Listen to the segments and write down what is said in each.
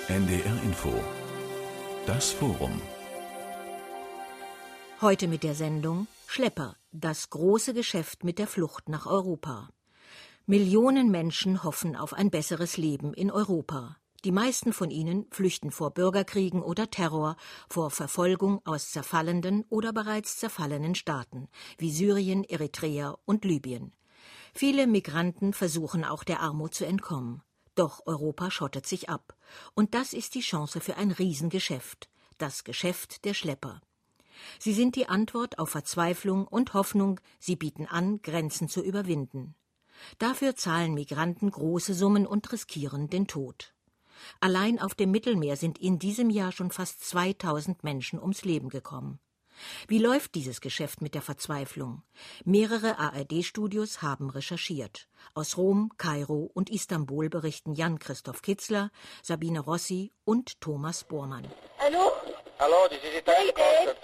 NDR Info. Das Forum. Heute mit der Sendung Schlepper, das große Geschäft mit der Flucht nach Europa. Millionen Menschen hoffen auf ein besseres Leben in Europa. Die meisten von ihnen flüchten vor Bürgerkriegen oder Terror, vor Verfolgung aus zerfallenden oder bereits zerfallenen Staaten, wie Syrien, Eritrea und Libyen. Viele Migranten versuchen auch der Armut zu entkommen. Doch Europa schottet sich ab. Und das ist die Chance für ein Riesengeschäft, das Geschäft der Schlepper. Sie sind die Antwort auf Verzweiflung und Hoffnung, sie bieten an, Grenzen zu überwinden. Dafür zahlen Migranten große Summen und riskieren den Tod. Allein auf dem Mittelmeer sind in diesem Jahr schon fast 2000 Menschen ums Leben gekommen. Wie läuft dieses Geschäft mit der Verzweiflung? Mehrere ARD-Studios haben recherchiert. Aus Rom, Kairo und Istanbul berichten Jan-Christoph Kitzler, Sabine Rossi und Thomas Bormann. Hallo? Hallo, this is Italian concept.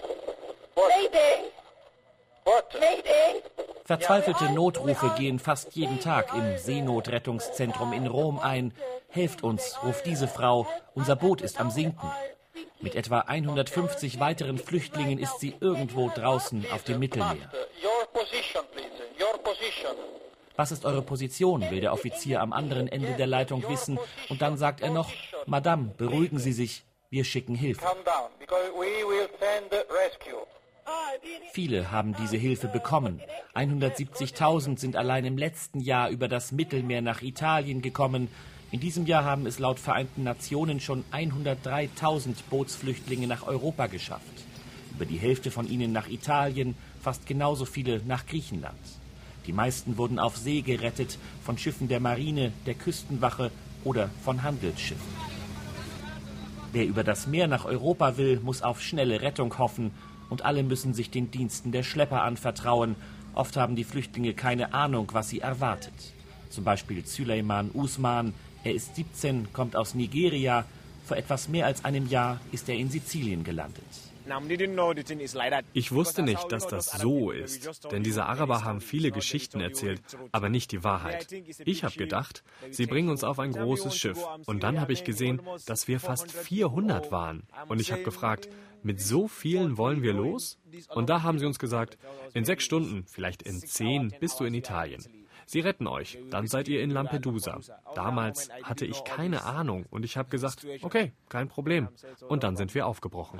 What? Mayday! Verzweifelte Notrufe gehen fast jeden Tag im Seenotrettungszentrum in Rom ein. Helft uns, ruft diese Frau, unser Boot ist am Sinken. Mit etwa 150 weiteren Flüchtlingen ist sie irgendwo draußen auf dem Mittelmeer. Your position, please. Your position. Was ist eure Position, will der Offizier am anderen Ende der Leitung wissen. Und dann sagt er noch, Madame, beruhigen Sie sich, wir schicken Hilfe. Calm down, because we will send rescue. Viele haben diese Hilfe bekommen. 170.000 sind allein im letzten Jahr über das Mittelmeer nach Italien gekommen. In diesem Jahr haben es laut Vereinten Nationen schon 103.000 Bootsflüchtlinge nach Europa geschafft. Über die Hälfte von ihnen nach Italien, fast genauso viele nach Griechenland. Die meisten wurden auf See gerettet, von Schiffen der Marine, der Küstenwache oder von Handelsschiffen. Wer über das Meer nach Europa will, muss auf schnelle Rettung hoffen. Und alle müssen sich den Diensten der Schlepper anvertrauen. Oft haben die Flüchtlinge keine Ahnung, was sie erwartet. Zum Beispiel Süleyman Usman. Er ist 17, kommt aus Nigeria. Vor etwas mehr als einem Jahr ist er in Sizilien gelandet. Ich wusste nicht, dass das so ist, denn diese Araber haben viele Geschichten erzählt, aber nicht die Wahrheit. Ich habe gedacht, sie bringen uns auf ein großes Schiff. Und dann habe ich gesehen, dass wir fast 400 waren. Und ich habe gefragt, mit so vielen wollen wir los? Und da haben sie uns gesagt, in 6 Stunden, vielleicht in 10, bist du in Italien. Sie retten euch, dann seid ihr in Lampedusa. Damals hatte ich keine Ahnung und ich habe gesagt, okay, kein Problem. Und dann sind wir aufgebrochen.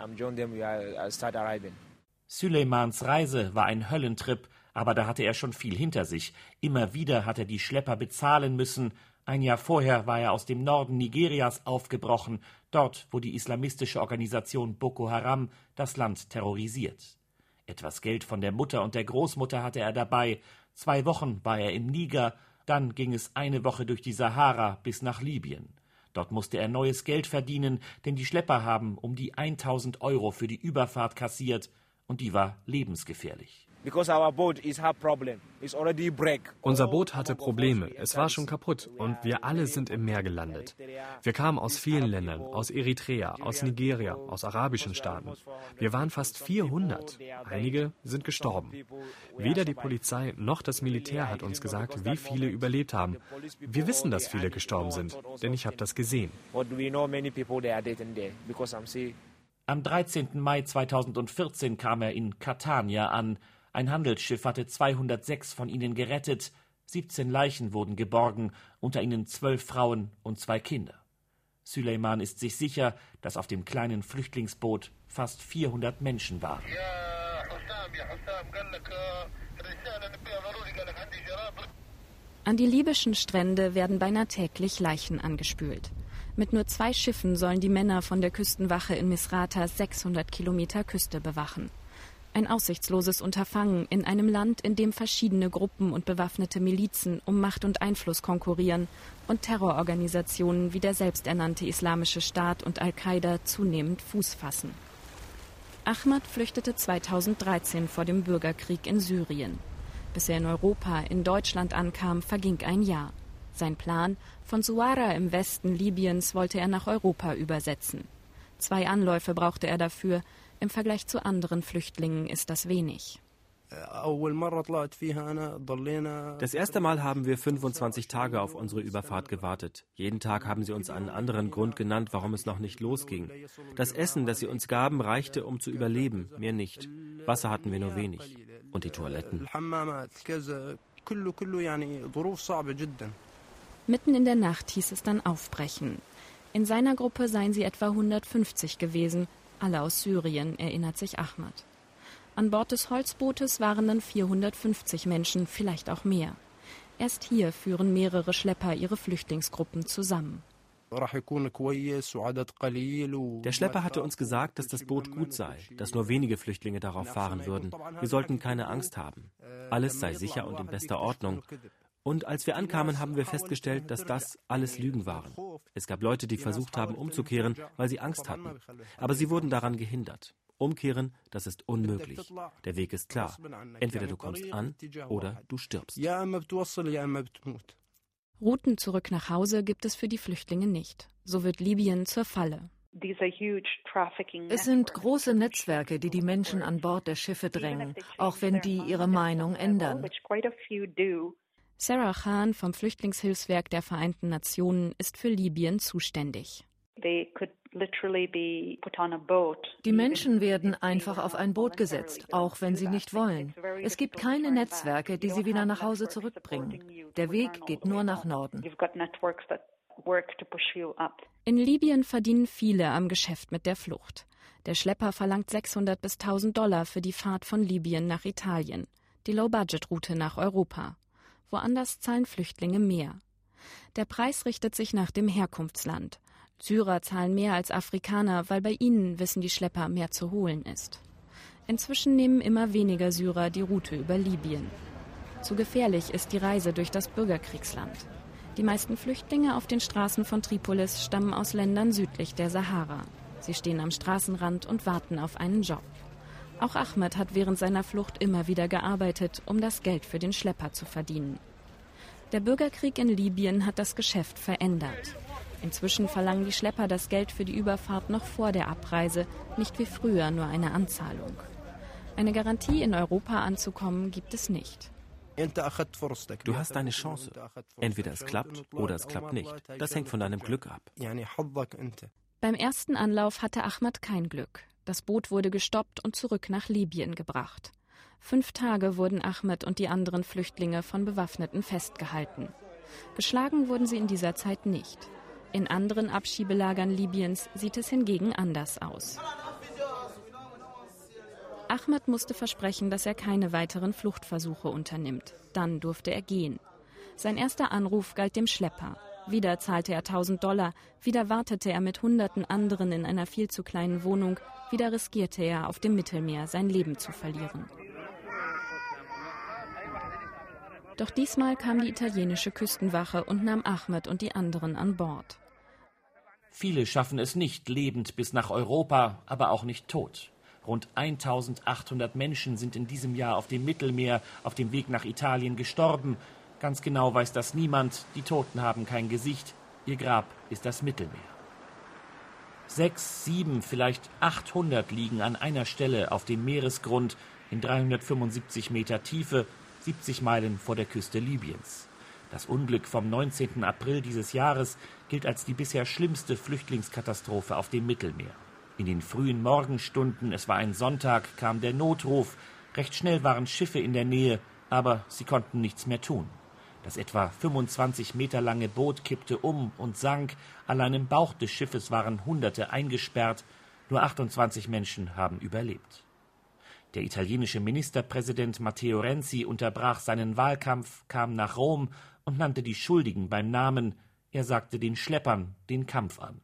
Süleymans Reise war ein Höllentrip, aber da hatte er schon viel hinter sich. Immer wieder hat er die Schlepper bezahlen müssen. Ein Jahr vorher war er aus dem Norden Nigerias aufgebrochen, dort, wo die islamistische Organisation Boko Haram das Land terrorisiert. Etwas Geld von der Mutter und der Großmutter hatte er dabei. 2 Wochen war er im Niger, dann ging es eine Woche durch die Sahara bis nach Libyen. Dort musste er neues Geld verdienen, denn die Schlepper haben um die 1.000 € für die Überfahrt kassiert und die war lebensgefährlich. Unser Boot hatte Probleme, es war schon kaputt und wir alle sind im Meer gelandet. Wir kamen aus vielen Ländern, aus Eritrea, aus Nigeria, aus arabischen Staaten. Wir waren fast 400, einige sind gestorben. Weder die Polizei noch das Militär hat uns gesagt, wie viele überlebt haben. Wir wissen, dass viele gestorben sind, denn ich habe das gesehen. Am 13. Mai 2014 kam er in Catania an. Ein Handelsschiff hatte 206 von ihnen gerettet, 17 Leichen wurden geborgen, unter ihnen 12 Frauen und 2 Kinder. Süleyman ist sich sicher, dass auf dem kleinen Flüchtlingsboot fast 400 Menschen waren. An die libyschen Strände werden beinahe täglich Leichen angespült. Mit nur 2 Schiffen sollen die Männer von der Küstenwache in Misrata 600 Kilometer Küste bewachen. Ein aussichtsloses Unterfangen in einem Land, in dem verschiedene Gruppen und bewaffnete Milizen um Macht und Einfluss konkurrieren und Terrororganisationen wie der selbsternannte Islamische Staat und Al-Qaida zunehmend Fuß fassen. Ahmad flüchtete 2013 vor dem Bürgerkrieg in Syrien. Bis er in Europa, in Deutschland ankam, verging ein Jahr. Sein Plan, von Suara im Westen Libyens wollte er nach Europa übersetzen. 2 Anläufe brauchte er dafür. Im Vergleich zu anderen Flüchtlingen ist das wenig. Das erste Mal haben wir 25 Tage auf unsere Überfahrt gewartet. Jeden Tag haben sie uns einen anderen Grund genannt, warum es noch nicht losging. Das Essen, das sie uns gaben, reichte, um zu überleben, mehr nicht. Wasser hatten wir nur wenig. Und die Toiletten. Mitten in der Nacht hieß es dann aufbrechen. In seiner Gruppe seien sie etwa 150 gewesen, alle aus Syrien, erinnert sich Ahmad. An Bord des Holzbootes waren dann 450 Menschen, vielleicht auch mehr. Erst hier führen mehrere Schlepper ihre Flüchtlingsgruppen zusammen. Der Schlepper hatte uns gesagt, dass das Boot gut sei, dass nur wenige Flüchtlinge darauf fahren würden. Wir sollten keine Angst haben. Alles sei sicher und in bester Ordnung. Und als wir ankamen, haben wir festgestellt, dass das alles Lügen waren. Es gab Leute, die versucht haben, umzukehren, weil sie Angst hatten. Aber sie wurden daran gehindert. Umkehren, das ist unmöglich. Der Weg ist klar. Entweder du kommst an oder du stirbst. Routen zurück nach Hause gibt es für die Flüchtlinge nicht. So wird Libyen zur Falle. Es sind große Netzwerke, die die Menschen an Bord der Schiffe drängen, auch wenn die ihre Meinung ändern. Sarah Khan vom Flüchtlingshilfswerk der Vereinten Nationen ist für Libyen zuständig. Die Menschen werden einfach auf ein Boot gesetzt, auch wenn sie nicht wollen. Es gibt keine Netzwerke, die sie wieder nach Hause zurückbringen. Der Weg geht nur nach Norden. In Libyen verdienen viele am Geschäft mit der Flucht. Der Schlepper verlangt $600 bis $1.000 für die Fahrt von Libyen nach Italien, die Low-Budget-Route nach Europa. Woanders zahlen Flüchtlinge mehr. Der Preis richtet sich nach dem Herkunftsland. Syrer zahlen mehr als Afrikaner, weil bei ihnen, wissen die Schlepper, mehr zu holen ist. Inzwischen nehmen immer weniger Syrer die Route über Libyen. Zu gefährlich ist die Reise durch das Bürgerkriegsland. Die meisten Flüchtlinge auf den Straßen von Tripolis stammen aus Ländern südlich der Sahara. Sie stehen am Straßenrand und warten auf einen Job. Auch Ahmad hat während seiner Flucht immer wieder gearbeitet, um das Geld für den Schlepper zu verdienen. Der Bürgerkrieg in Libyen hat das Geschäft verändert. Inzwischen verlangen die Schlepper das Geld für die Überfahrt noch vor der Abreise, nicht wie früher nur eine Anzahlung. Eine Garantie, in Europa anzukommen, gibt es nicht. Du hast deine Chance. Entweder es klappt oder es klappt nicht. Das hängt von deinem Glück ab. Beim ersten Anlauf hatte Ahmad kein Glück. Das Boot wurde gestoppt und zurück nach Libyen gebracht. 5 Tage wurden Ahmad und die anderen Flüchtlinge von Bewaffneten festgehalten. Geschlagen wurden sie in dieser Zeit nicht. In anderen Abschiebelagern Libyens sieht es hingegen anders aus. Ahmad musste versprechen, dass er keine weiteren Fluchtversuche unternimmt. Dann durfte er gehen. Sein erster Anruf galt dem Schlepper. Wieder zahlte er $1.000, wieder wartete er mit Hunderten anderen in einer viel zu kleinen Wohnung, wieder riskierte er, auf dem Mittelmeer sein Leben zu verlieren. Doch diesmal kam die italienische Küstenwache und nahm Ahmad und die anderen an Bord. Viele schaffen es nicht lebend bis nach Europa, aber auch nicht tot. Rund 1800 Menschen sind in diesem Jahr auf dem Mittelmeer auf dem Weg nach Italien gestorben. Ganz genau weiß das niemand, die Toten haben kein Gesicht, ihr Grab ist das Mittelmeer. 6, 7, vielleicht 800 liegen an einer Stelle auf dem Meeresgrund in 375 Meter Tiefe, 70 Meilen vor der Küste Libyens. Das Unglück vom 19. April dieses Jahres gilt als die bisher schlimmste Flüchtlingskatastrophe auf dem Mittelmeer. In den frühen Morgenstunden, es war ein Sonntag, kam der Notruf. Recht schnell waren Schiffe in der Nähe, aber sie konnten nichts mehr tun. Das etwa 25 Meter lange Boot kippte um und sank. Allein im Bauch des Schiffes waren Hunderte eingesperrt. Nur 28 Menschen haben überlebt. Der italienische Ministerpräsident Matteo Renzi unterbrach seinen Wahlkampf, kam nach Rom und nannte die Schuldigen beim Namen. Er sagte den Schleppern den Kampf an.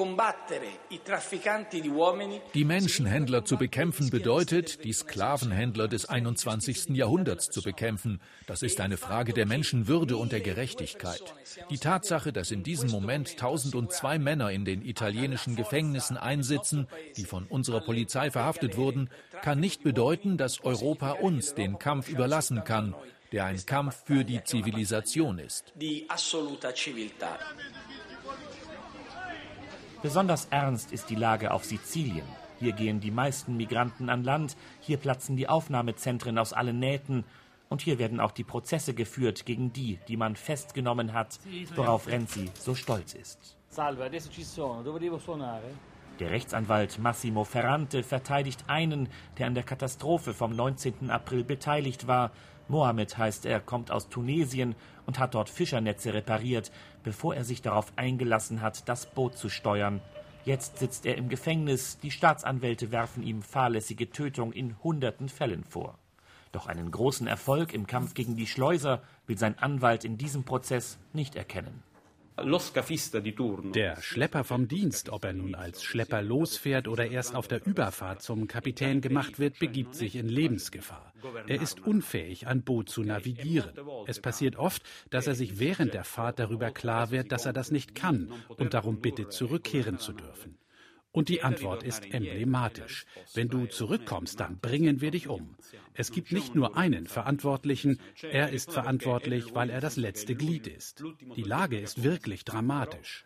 Die Menschenhändler zu bekämpfen bedeutet, die Sklavenhändler des 21. Jahrhunderts zu bekämpfen. Das ist eine Frage der Menschenwürde und der Gerechtigkeit. Die Tatsache, dass in diesem Moment 1002 Männer in den italienischen Gefängnissen einsitzen, die von unserer Polizei verhaftet wurden, kann nicht bedeuten, dass Europa uns den Kampf überlassen kann, der ein Kampf für die Zivilisation ist. Besonders ernst ist die Lage auf Sizilien. Hier gehen die meisten Migranten an Land, hier platzen die Aufnahmezentren aus allen Nähten. Und hier werden auch die Prozesse geführt gegen die, die man festgenommen hat, worauf Renzi so stolz ist. Der Rechtsanwalt Massimo Ferrante verteidigt einen, der an der Katastrophe vom 19. April beteiligt war. Mohammed heißt er, kommt aus Tunesien und hat dort Fischernetze repariert, bevor er sich darauf eingelassen hat, das Boot zu steuern. Jetzt sitzt er im Gefängnis. Die Staatsanwälte werfen ihm fahrlässige Tötung in hunderten Fällen vor. Doch einen großen Erfolg im Kampf gegen die Schleuser will sein Anwalt in diesem Prozess nicht erkennen. Der Schlepper vom Dienst, ob er nun als Schlepper losfährt oder erst auf der Überfahrt zum Kapitän gemacht wird, begibt sich in Lebensgefahr. Er ist unfähig, ein Boot zu navigieren. Es passiert oft, dass er sich während der Fahrt darüber klar wird, dass er das nicht kann und darum bittet, zurückkehren zu dürfen. Und die Antwort ist emblematisch. Wenn du zurückkommst, dann bringen wir dich um. Es gibt nicht nur einen Verantwortlichen, er ist verantwortlich, weil er das letzte Glied ist. Die Lage ist wirklich dramatisch.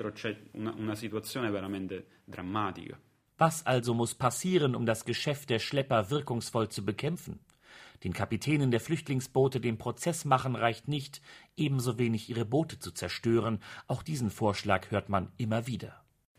Was also muss passieren, um das Geschäft der Schlepper wirkungsvoll zu bekämpfen? Den Kapitänen der Flüchtlingsboote den Prozess machen reicht nicht, ebenso wenig ihre Boote zu zerstören. Auch diesen Vorschlag hört man immer wieder.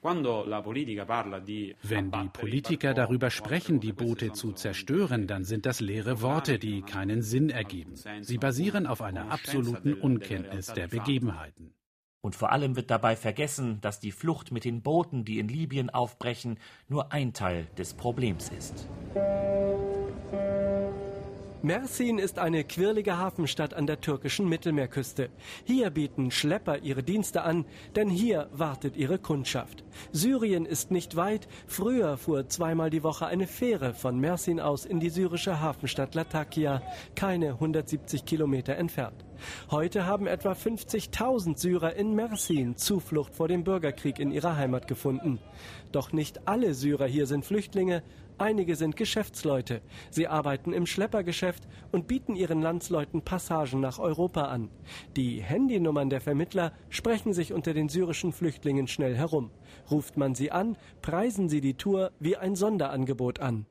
Wenn die Politiker darüber sprechen, die Boote zu zerstören, dann sind das leere Worte, die keinen Sinn ergeben. Sie basieren auf einer absoluten Unkenntnis der Begebenheiten. Und vor allem wird dabei vergessen, dass die Flucht mit den Booten, die in Libyen aufbrechen, nur ein Teil des Problems ist. Mersin ist eine quirlige Hafenstadt an der türkischen Mittelmeerküste. Hier bieten Schlepper ihre Dienste an, denn hier wartet ihre Kundschaft. Syrien ist nicht weit. Früher fuhr zweimal die Woche eine Fähre von Mersin aus in die syrische Hafenstadt Latakia, keine 170 Kilometer entfernt. Heute haben etwa 50.000 Syrer in Mersin Zuflucht vor dem Bürgerkrieg in ihrer Heimat gefunden. Doch nicht alle Syrer hier sind Flüchtlinge. Einige sind Geschäftsleute. Sie arbeiten im Schleppergeschäft und bieten ihren Landsleuten Passagen nach Europa an. Die Handynummern der Vermittler sprechen sich unter den syrischen Flüchtlingen schnell herum. Ruft man sie an, preisen sie die Tour wie ein Sonderangebot an.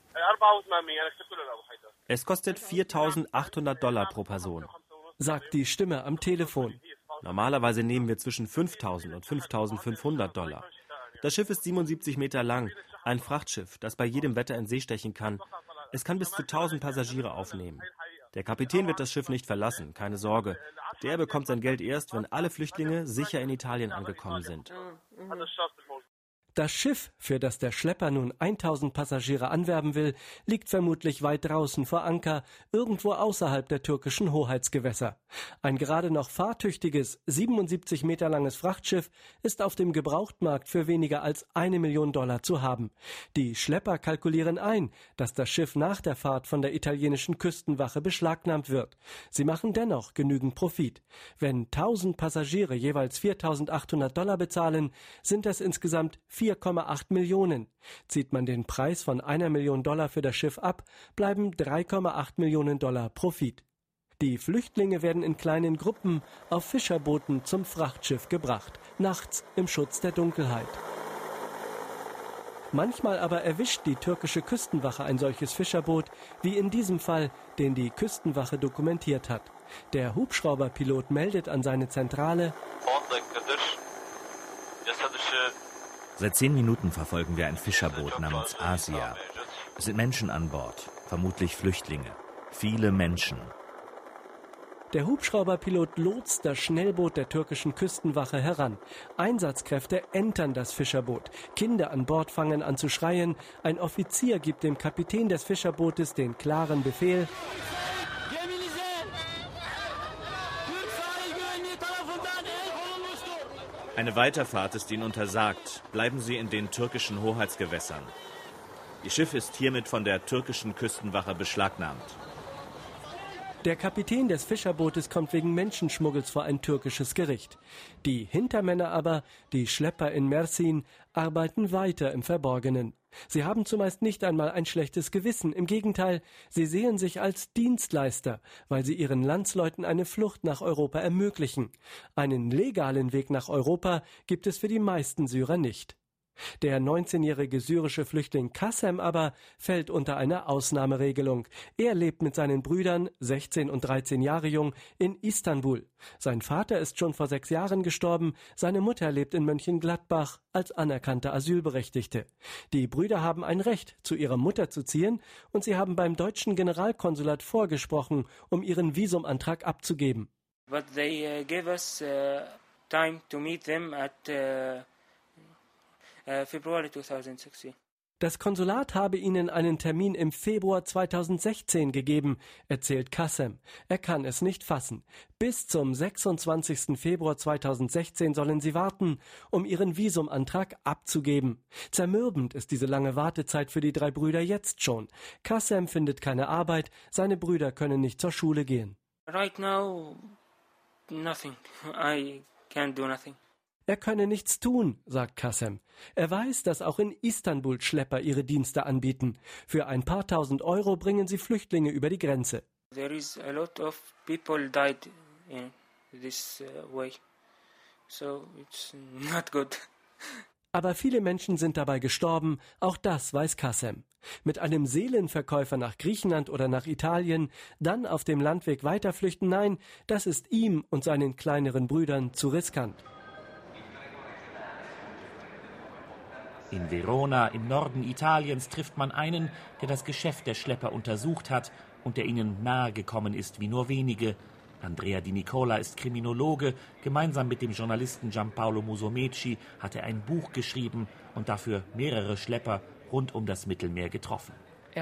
Es kostet $4.800 pro Person, sagt die Stimme am Telefon. Normalerweise nehmen wir zwischen $5.000 und $5.500. Das Schiff ist 77 Meter lang, ein Frachtschiff, das bei jedem Wetter in See stechen kann. Es kann bis zu 1000 Passagiere aufnehmen. Der Kapitän wird das Schiff nicht verlassen, keine Sorge. Der bekommt sein Geld erst, wenn alle Flüchtlinge sicher in Italien angekommen sind. Das Schiff, für das der Schlepper nun 1000 Passagiere anwerben will, liegt vermutlich weit draußen vor Anker, irgendwo außerhalb der türkischen Hoheitsgewässer. Ein gerade noch fahrtüchtiges, 77 Meter langes Frachtschiff ist auf dem Gebrauchtmarkt für weniger als $1 Million zu haben. Die Schlepper kalkulieren ein, dass das Schiff nach der Fahrt von der italienischen Küstenwache beschlagnahmt wird. Sie machen dennoch genügend Profit. Wenn 1000 Passagiere jeweils $4.800 bezahlen, sind das insgesamt 4,8 Millionen. Zieht man den Preis von $1 Million für das Schiff ab, bleiben $3,8 Millionen Profit. Die Flüchtlinge werden in kleinen Gruppen auf Fischerbooten zum Frachtschiff gebracht, nachts im Schutz der Dunkelheit. Manchmal aber erwischt die türkische Küstenwache ein solches Fischerboot, wie in diesem Fall, den die Küstenwache dokumentiert hat. Der Hubschrauberpilot meldet an seine Zentrale: Seit 10 Minuten verfolgen wir ein Fischerboot namens Asia. Es sind Menschen an Bord, vermutlich Flüchtlinge. Viele Menschen. Der Hubschrauberpilot lotst das Schnellboot der türkischen Küstenwache heran. Einsatzkräfte entern das Fischerboot. Kinder an Bord fangen an zu schreien. Ein Offizier gibt dem Kapitän des Fischerbootes den klaren Befehl: Eine Weiterfahrt ist Ihnen untersagt. Bleiben Sie in den türkischen Hoheitsgewässern. Ihr Schiff ist hiermit von der türkischen Küstenwache beschlagnahmt. Der Kapitän des Fischerbootes kommt wegen Menschenschmuggels vor ein türkisches Gericht. Die Hintermänner aber, die Schlepper in Mersin, arbeiten weiter im Verborgenen. Sie haben zumeist nicht einmal ein schlechtes Gewissen. Im Gegenteil, sie sehen sich als Dienstleister, weil sie ihren Landsleuten eine Flucht nach Europa ermöglichen. Einen legalen Weg nach Europa gibt es für die meisten Syrer nicht. Der 19-jährige syrische Flüchtling Kassem aber fällt unter eine Ausnahmeregelung. Er lebt mit seinen Brüdern, 16 und 13 Jahre jung, in Istanbul. Sein Vater ist schon vor 6 Jahren gestorben, seine Mutter lebt in Mönchengladbach als anerkannte Asylberechtigte. Die Brüder haben ein Recht, zu ihrer Mutter zu ziehen, und sie haben beim deutschen Generalkonsulat vorgesprochen, um ihren Visumantrag abzugeben. But they gave us time to meet them at February 2016. Das Konsulat habe ihnen einen Termin im Februar 2016 gegeben, erzählt Kassem. Er kann es nicht fassen. Bis zum 26. Februar 2016 sollen sie warten, um ihren Visumantrag abzugeben. Zermürbend ist diese lange Wartezeit für die 3 Brüder jetzt schon. Kassem findet keine Arbeit, seine Brüder können nicht zur Schule gehen. Right now, nothing. I can't do nothing. Er könne nichts tun, sagt Kassem. Er weiß, dass auch in Istanbul Schlepper ihre Dienste anbieten. Für ein paar tausend Euro bringen sie Flüchtlinge über die Grenze. There is a lot of people died in this way. So it's not good. Aber viele Menschen sind dabei gestorben, auch das weiß Kassem. Mit einem Seelenverkäufer nach Griechenland oder nach Italien, dann auf dem Landweg weiterflüchten, nein, das ist ihm und seinen kleineren Brüdern zu riskant. In Verona, im Norden Italiens, trifft man einen, der das Geschäft der Schlepper untersucht hat und der ihnen nahe gekommen ist wie nur wenige. Andrea Di Nicola ist Kriminologe. Gemeinsam mit dem Journalisten Giampaolo Musumeci hat er ein Buch geschrieben und dafür mehrere Schlepper rund um das Mittelmeer getroffen.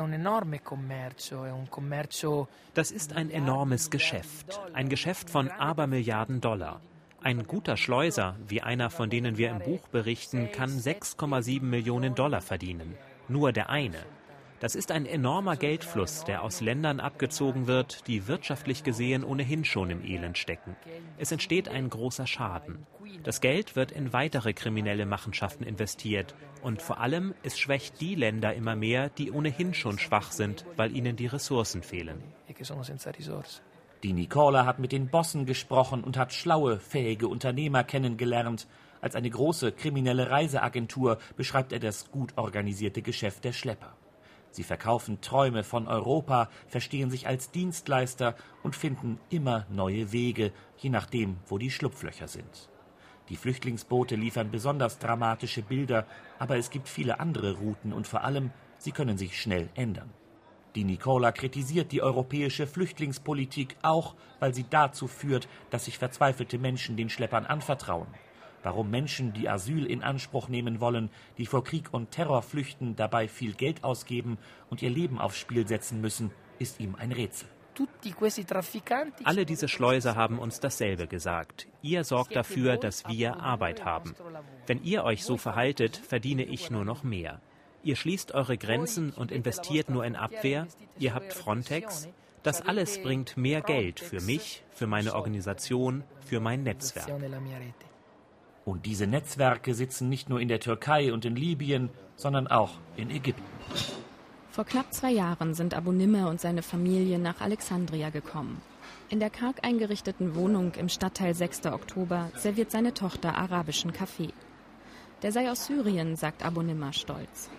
Das ist ein enormes Geschäft. Ein Geschäft von Abermilliarden Dollar. Ein guter Schleuser, wie einer, von denen wir im Buch berichten, kann 6,7 Millionen Dollar verdienen. Nur der eine. Das ist ein enormer Geldfluss, der aus Ländern abgezogen wird, die wirtschaftlich gesehen ohnehin schon im Elend stecken. Es entsteht ein großer Schaden. Das Geld wird in weitere kriminelle Machenschaften investiert. Und vor allem, es schwächt die Länder immer mehr, die ohnehin schon schwach sind, weil ihnen die Ressourcen fehlen. Die Nicola hat mit den Bossen gesprochen und hat schlaue, fähige Unternehmer kennengelernt. Als eine große kriminelle Reiseagentur beschreibt er das gut organisierte Geschäft der Schlepper. Sie verkaufen Träume von Europa, verstehen sich als Dienstleister und finden immer neue Wege, je nachdem, wo die Schlupflöcher sind. Die Flüchtlingsboote liefern besonders dramatische Bilder, aber es gibt viele andere Routen und vor allem, sie können sich schnell ändern. Die Nicola kritisiert die europäische Flüchtlingspolitik auch, weil sie dazu führt, dass sich verzweifelte Menschen den Schleppern anvertrauen. Warum Menschen, die Asyl in Anspruch nehmen wollen, die vor Krieg und Terror flüchten, dabei viel Geld ausgeben und ihr Leben aufs Spiel setzen müssen, ist ihm ein Rätsel. Alle diese Schleuser haben uns dasselbe gesagt. Ihr sorgt dafür, dass wir Arbeit haben. Wenn ihr euch so verhaltet, verdiene ich nur noch mehr. Ihr schließt eure Grenzen und investiert nur in Abwehr. Ihr habt Frontex. Das alles bringt mehr Geld für mich, für meine Organisation, für mein Netzwerk. Und diese Netzwerke sitzen nicht nur in der Türkei und in Libyen, sondern auch in Ägypten. Vor knapp 2 Jahren sind Abu Nimr und seine Familie nach Alexandria gekommen. In der karg eingerichteten Wohnung im Stadtteil 6. Oktober serviert seine Tochter arabischen Kaffee. Der sei aus Syrien, sagt Abu Nimr stolz.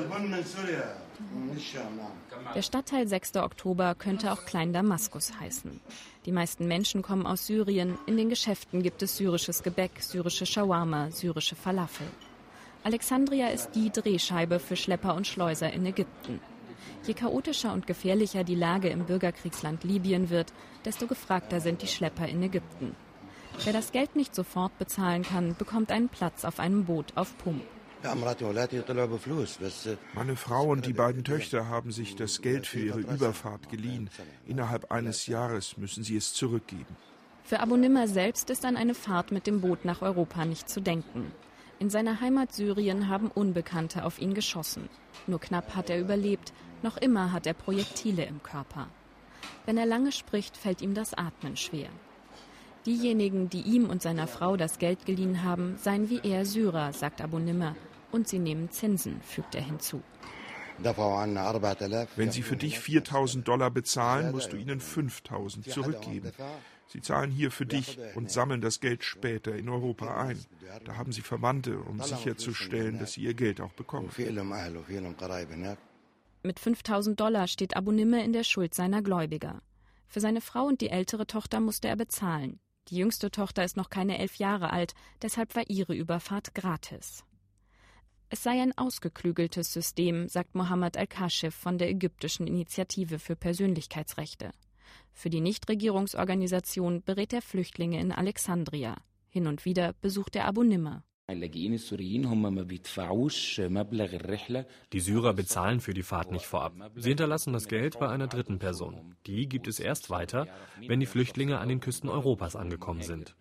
Der Stadtteil 6. Oktober könnte auch Klein Damaskus heißen. Die meisten Menschen kommen aus Syrien. In den Geschäften gibt es syrisches Gebäck, syrische Shawarma, syrische Falafel. Alexandria ist die Drehscheibe für Schlepper und Schleuser in Ägypten. Je chaotischer und gefährlicher die Lage im Bürgerkriegsland Libyen wird, desto gefragter sind die Schlepper in Ägypten. Wer das Geld nicht sofort bezahlen kann, bekommt einen Platz auf einem Boot auf Pump. Meine Frau und die beiden Töchter haben sich das Geld für ihre Überfahrt geliehen. Innerhalb eines Jahres müssen sie es zurückgeben. Für Abu Nimr selbst ist an eine Fahrt mit dem Boot nach Europa nicht zu denken. In seiner Heimat Syrien haben Unbekannte auf ihn geschossen. Nur knapp hat er überlebt, noch immer hat er Projektile im Körper. Wenn er lange spricht, fällt ihm das Atmen schwer. Diejenigen, die ihm und seiner Frau das Geld geliehen haben, seien wie er Syrer, sagt Abu Nimr. Und sie nehmen Zinsen, fügt er hinzu. Wenn sie für dich $4.000 bezahlen, musst du ihnen 5.000 zurückgeben. Sie zahlen hier für dich und sammeln das Geld später in Europa ein. Da haben sie Verwandte, um sicherzustellen, dass sie ihr Geld auch bekommen. Mit $5.000 steht Abu Nimr in der Schuld seiner Gläubiger. Für seine Frau und die ältere Tochter musste er bezahlen. Die jüngste Tochter ist noch keine 11 Jahre alt, deshalb war ihre Überfahrt gratis. Es sei ein ausgeklügeltes System, sagt Mohammed Al-Kashif von der ägyptischen Initiative für Persönlichkeitsrechte. Für die Nichtregierungsorganisation berät er Flüchtlinge in Alexandria. Hin und wieder besucht er Abu Nimr. Die Syrer bezahlen für die Fahrt nicht vorab. Sie hinterlassen das Geld bei einer dritten Person. Die gibt es erst weiter, wenn die Flüchtlinge an den Küsten Europas angekommen sind.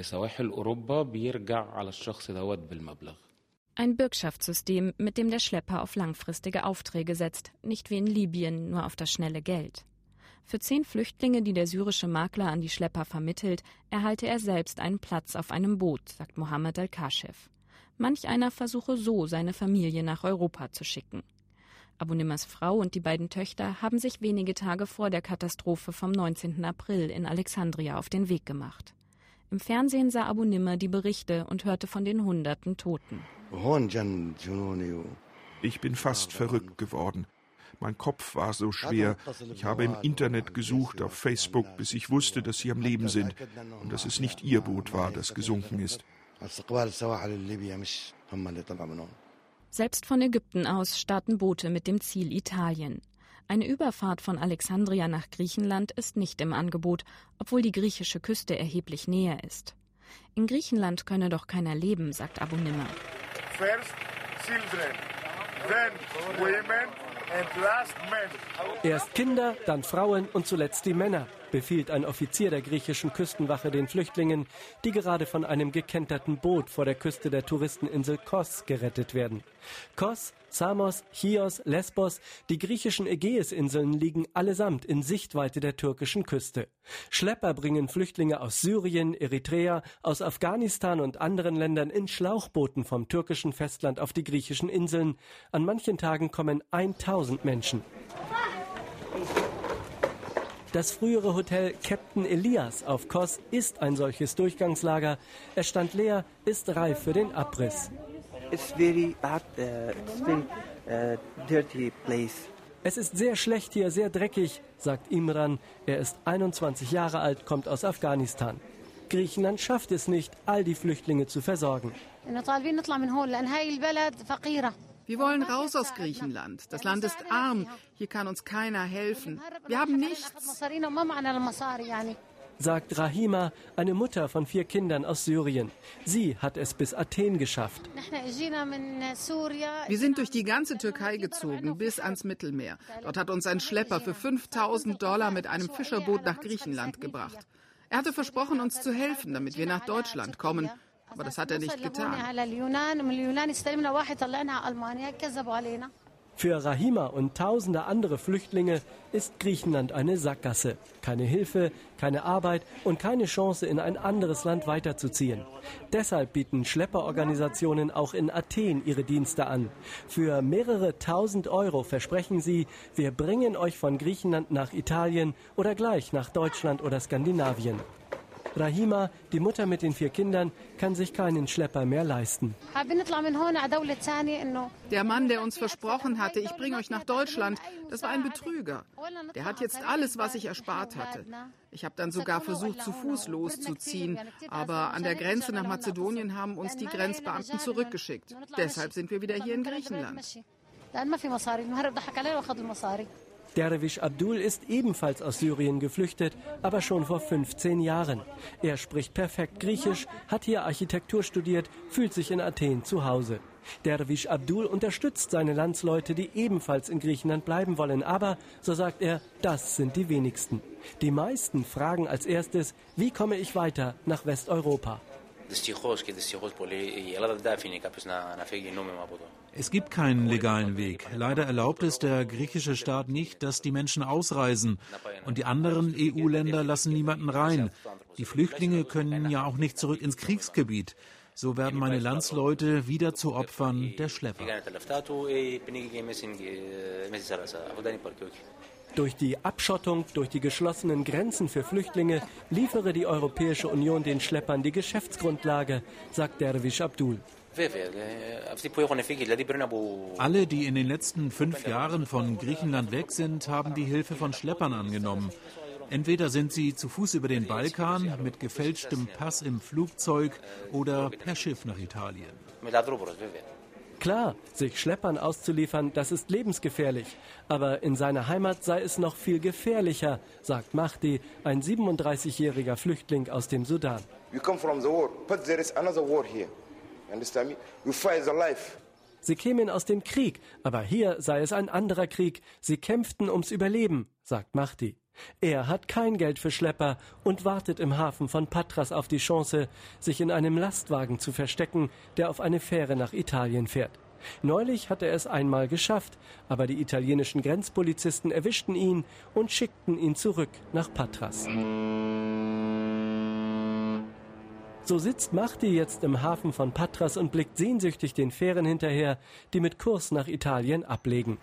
Ein Bürgschaftssystem, mit dem der Schlepper auf langfristige Aufträge setzt, nicht wie in Libyen nur auf das schnelle Geld. Für 10 Flüchtlinge, die der syrische Makler an die Schlepper vermittelt, erhalte er selbst einen Platz auf einem Boot, sagt Mohammed Al-Kashif. Manch einer versuche so, seine Familie nach Europa zu schicken. Abu Nimrs Frau und die beiden Töchter haben sich wenige Tage vor der Katastrophe vom 19. April in Alexandria auf den Weg gemacht. Im Fernsehen sah Abu Nimr die Berichte und hörte von den Hunderten Toten. Ich bin fast verrückt geworden. Mein Kopf war so schwer. Ich habe im Internet gesucht, auf Facebook, bis ich wusste, dass sie am Leben sind und dass es nicht ihr Boot war, das gesunken ist. Selbst von Ägypten aus starten Boote mit dem Ziel Italien. Eine Überfahrt von Alexandria nach Griechenland ist nicht im Angebot, obwohl die griechische Küste erheblich näher ist. In Griechenland könne doch keiner leben, sagt Abu Nimr. First children, then women and last men. Erst Kinder, dann Frauen und zuletzt die Männer, befiehlt ein Offizier der griechischen Küstenwache den Flüchtlingen, die gerade von einem gekenterten Boot vor der Küste der Touristeninsel Kos gerettet werden. Kos, Samos, Chios, Lesbos, die griechischen Ägäisinseln liegen allesamt in Sichtweite der türkischen Küste. Schlepper bringen Flüchtlinge aus Syrien, Eritrea, aus Afghanistan und anderen Ländern in Schlauchbooten vom türkischen Festland auf die griechischen Inseln. An manchen Tagen kommen 1000 Menschen. Das frühere Hotel Captain Elias auf Kos ist ein solches Durchgangslager. Es stand leer, ist reif für den Abriss. Es ist sehr schlecht hier, sehr dreckig, sagt Imran. Er ist 21 Jahre alt, kommt aus Afghanistan. Griechenland schafft es nicht, all die Flüchtlinge zu versorgen. Wir wollen raus aus Griechenland. Das Land ist arm. Hier kann uns keiner helfen. Wir haben nichts. Sagt Rahima, eine Mutter von 4 Kindern aus Syrien. Sie hat es bis Athen geschafft. Wir sind durch die ganze Türkei gezogen, bis ans Mittelmeer. Dort hat uns ein Schlepper für $5.000 mit einem Fischerboot nach Griechenland gebracht. Er hatte versprochen, uns zu helfen, damit wir nach Deutschland kommen. Aber das hat er nicht getan. Für Rahima und tausende andere Flüchtlinge ist Griechenland eine Sackgasse. Keine Hilfe, keine Arbeit und keine Chance, in ein anderes Land weiterzuziehen. Deshalb bieten Schlepperorganisationen auch in Athen ihre Dienste an. Für mehrere tausend Euro versprechen sie, wir bringen euch von Griechenland nach Italien oder gleich nach Deutschland oder Skandinavien. Rahima, die Mutter mit den 4 Kindern, kann sich keinen Schlepper mehr leisten. Der Mann, der uns versprochen hatte, ich bringe euch nach Deutschland, das war ein Betrüger. Der hat jetzt alles, was ich erspart hatte. Ich habe dann sogar versucht, zu Fuß loszuziehen. Aber an der Grenze nach Mazedonien haben uns die Grenzbeamten zurückgeschickt. Deshalb sind wir wieder hier in Griechenland. Derwisch Abdul ist ebenfalls aus Syrien geflüchtet, aber schon vor 15 Jahren. Er spricht perfekt Griechisch, hat hier Architektur studiert, fühlt sich in Athen zu Hause. Derwisch Abdul unterstützt seine Landsleute, die ebenfalls in Griechenland bleiben wollen. Aber, so sagt er, das sind die wenigsten. Die meisten fragen als erstes, wie komme ich weiter nach Westeuropa? Es gibt keinen legalen Weg. Leider erlaubt es der griechische Staat nicht, dass die Menschen ausreisen. Und die anderen EU-Länder lassen niemanden rein. Die Flüchtlinge können ja auch nicht zurück ins Kriegsgebiet. So werden meine Landsleute wieder zu Opfern der Schlepper. Durch die Abschottung, durch die geschlossenen Grenzen für Flüchtlinge liefere die Europäische Union den Schleppern die Geschäftsgrundlage, sagt Derwish Abdul. Alle, die in den letzten 5 Jahren von Griechenland weg sind, haben die Hilfe von Schleppern angenommen. Entweder sind sie zu Fuß über den Balkan, mit gefälschtem Pass im Flugzeug oder per Schiff nach Italien. Klar, sich Schleppern auszuliefern, das ist lebensgefährlich. Aber in seiner Heimat sei es noch viel gefährlicher, sagt Mahdi, ein 37-jähriger Flüchtling aus dem Sudan. Sie kämen aus dem Krieg, aber hier sei es ein anderer Krieg. Sie kämpften ums Überleben, sagt Mahdi. Er hat kein Geld für Schlepper und wartet im Hafen von Patras auf die Chance, sich in einem Lastwagen zu verstecken, der auf eine Fähre nach Italien fährt. Neulich hat er es einmal geschafft, aber die italienischen Grenzpolizisten erwischten ihn und schickten ihn zurück nach Patras. So sitzt Mahdi jetzt im Hafen von Patras und blickt sehnsüchtig den Fähren hinterher, die mit Kurs nach Italien ablegen.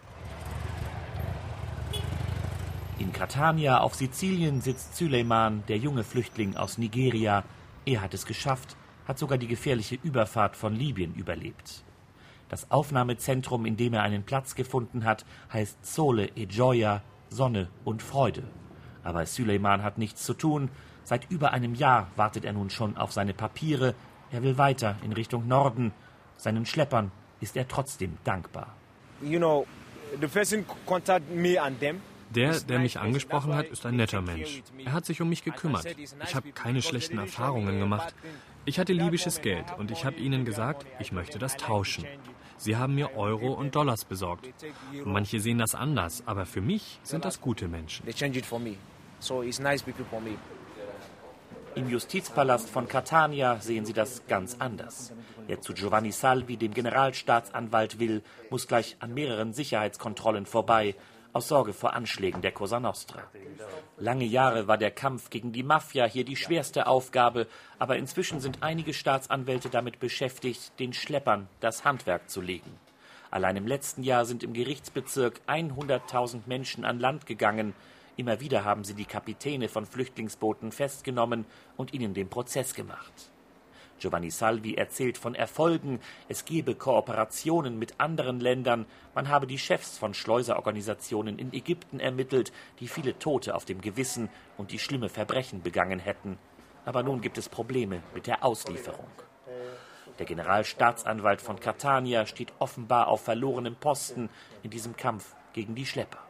In Catania auf Sizilien sitzt Süleyman, der junge Flüchtling aus Nigeria. Er hat es geschafft, hat sogar die gefährliche Überfahrt von Libyen überlebt. Das Aufnahmezentrum, in dem er einen Platz gefunden hat, heißt Sole e Gioia, Sonne und Freude. Aber Süleyman hat nichts zu tun. Seit über einem Jahr wartet er nun schon auf seine Papiere. Er will weiter in Richtung Norden. Seinen Schleppern ist er trotzdem dankbar. Der mich angesprochen hat, ist ein netter Mensch. Er hat sich um mich gekümmert. Ich habe keine schlechten Erfahrungen gemacht. Ich hatte libysches Geld und ich habe ihnen gesagt, ich möchte das tauschen. Sie haben mir Euro und Dollars besorgt. Manche sehen das anders, aber für mich sind das gute Menschen. Im Justizpalast von Catania sehen sie das ganz anders. Wer zu Giovanni Salvi, dem Generalstaatsanwalt, will, muss gleich an mehreren Sicherheitskontrollen vorbei, aus Sorge vor Anschlägen der Cosa Nostra. Lange Jahre war der Kampf gegen die Mafia hier die schwerste Aufgabe, aber inzwischen sind einige Staatsanwälte damit beschäftigt, den Schleppern das Handwerk zu legen. Allein im letzten Jahr sind im Gerichtsbezirk 100.000 Menschen an Land gegangen. Immer wieder haben sie die Kapitäne von Flüchtlingsbooten festgenommen und ihnen den Prozess gemacht. Giovanni Salvi erzählt von Erfolgen, es gebe Kooperationen mit anderen Ländern, man habe die Chefs von Schleuserorganisationen in Ägypten ermittelt, die viele Tote auf dem Gewissen und die schlimme Verbrechen begangen hätten. Aber nun gibt es Probleme mit der Auslieferung. Der Generalstaatsanwalt von Catania steht offenbar auf verlorenem Posten in diesem Kampf gegen die Schlepper.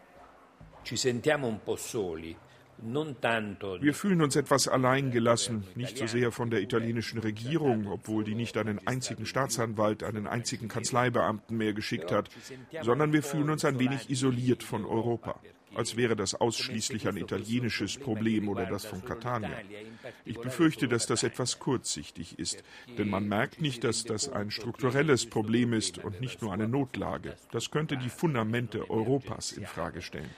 Wir fühlen uns etwas alleingelassen, nicht so sehr von der italienischen Regierung, obwohl die nicht einen einzigen Staatsanwalt, einen einzigen Kanzleibeamten mehr geschickt hat, sondern wir fühlen uns ein wenig isoliert von Europa, als wäre das ausschließlich ein italienisches Problem oder das von Catania. Ich befürchte, dass das etwas kurzsichtig ist, denn man merkt nicht, dass das ein strukturelles Problem ist und nicht nur eine Notlage. Das könnte die Fundamente Europas in Frage stellen.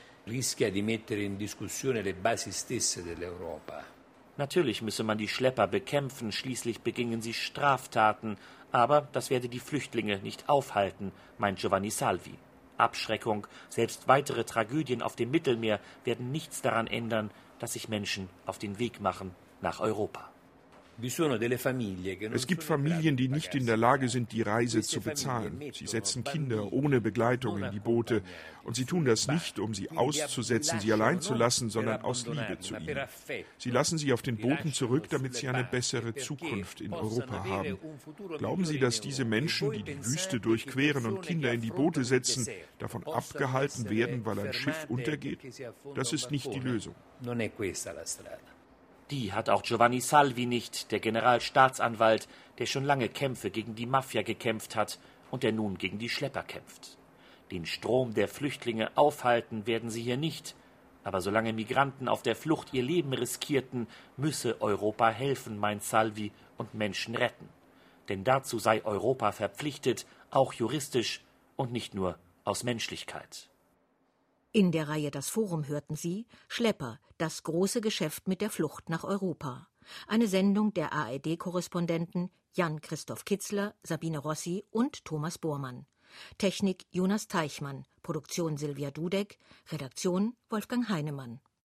Natürlich müsse man die Schlepper bekämpfen, schließlich begingen sie Straftaten, aber das werde die Flüchtlinge nicht aufhalten, meint Giovanni Salvi. Abschreckung, selbst weitere Tragödien auf dem Mittelmeer werden nichts daran ändern, dass sich Menschen auf den Weg machen nach Europa. Es gibt Familien, die nicht in der Lage sind, die Reise zu bezahlen. Sie setzen Kinder ohne Begleitung in die Boote. Und sie tun das nicht, um sie auszusetzen, sie allein zu lassen, sondern aus Liebe zu ihnen. Sie lassen sie auf den Booten zurück, damit sie eine bessere Zukunft in Europa haben. Glauben Sie, dass diese Menschen, die die Wüste durchqueren und Kinder in die Boote setzen, davon abgehalten werden, weil ein Schiff untergeht? Das ist nicht die Lösung. Die hat auch Giovanni Salvi nicht, der Generalstaatsanwalt, der schon lange Kämpfe gegen die Mafia gekämpft hat und der nun gegen die Schlepper kämpft. Den Strom der Flüchtlinge aufhalten werden sie hier nicht. Aber solange Migranten auf der Flucht ihr Leben riskierten, müsse Europa helfen, meint Salvi, und Menschen retten. Denn dazu sei Europa verpflichtet, auch juristisch und nicht nur aus Menschlichkeit. In der Reihe Das Forum hörten Sie Schlepper, das große Geschäft mit der Flucht nach Europa. Eine Sendung der ARD-Korrespondenten Jan-Christoph Kitzler, Sabine Rossi und Thomas Bormann. Technik Jonas Teichmann, Produktion Silvia Dudek, Redaktion Wolfgang Heinemann.